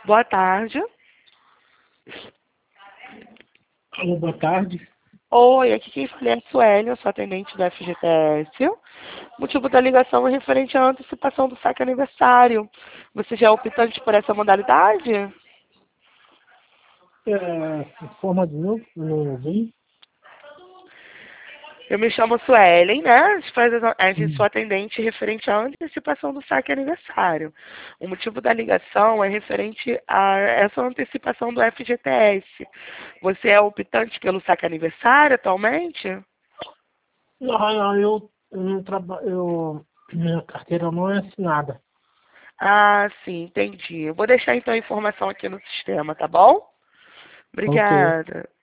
Boa tarde. Alô, boa tarde. Oi, aqui quem fala é a Sueli, eu sou atendente do FGTS. O motivo da ligação é referente à antecipação do saque aniversário. Você já é optante por essa modalidade? Forma de novo, eu não ouvi. Eu me chamo Suelen, né? A gente sou atendente referente à antecipação do saque aniversário. O motivo da ligação é referente a essa antecipação do FGTS. Você é optante pelo saque aniversário atualmente? Não, eu não trabalho, minha carteira não é assinada. Ah, sim, entendi. Eu vou deixar então a informação aqui no sistema, tá bom? Ok. Obrigada.